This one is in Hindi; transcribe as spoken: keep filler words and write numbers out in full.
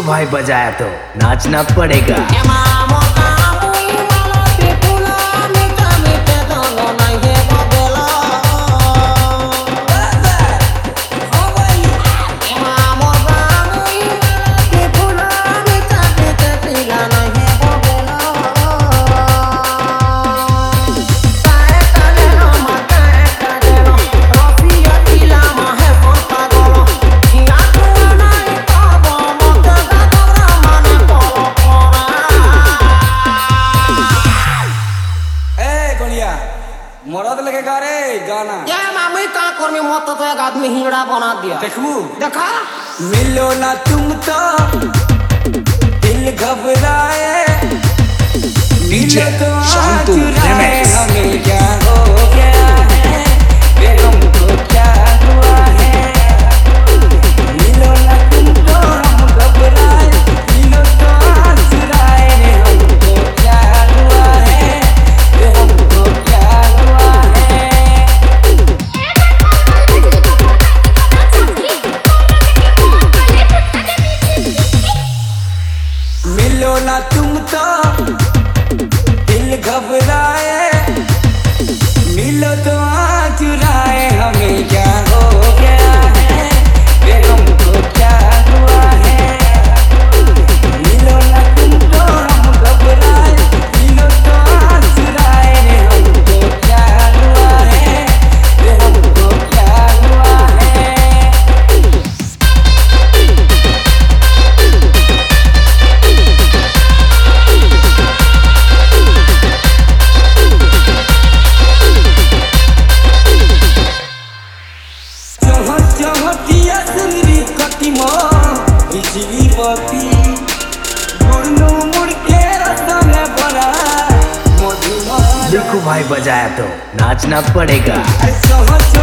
भाई बजाया तो नाचना पड़ेगा। मरद लगे गा रे गाना क्या मामी का कर में मत तो एक आदमी हिंगड़ा बना दिया। देखबू देखा मिलो ना तुम तो दिल घबराए, मिलो तो आज राय हमें क्या हो गया है, ये हमको क्या हुआ है। मिलो ना तुम तो हम घबराए, मिलो तो आज राय हमको क्या हुआ है, ये हमको क्या हुआ है। मिलो ना तुम तो दिल घबराए, मिलो तो आज राय हमें क्या हो गया है, ये हमको क्या हुआ है। मिलो ना तुम तो हम घबराए, मिलो तो आज राय हमको क्या हुआ है, ये हमको क्या हुआ है। देखो भाई बजाया तो नाचना पड़ेगा। सोच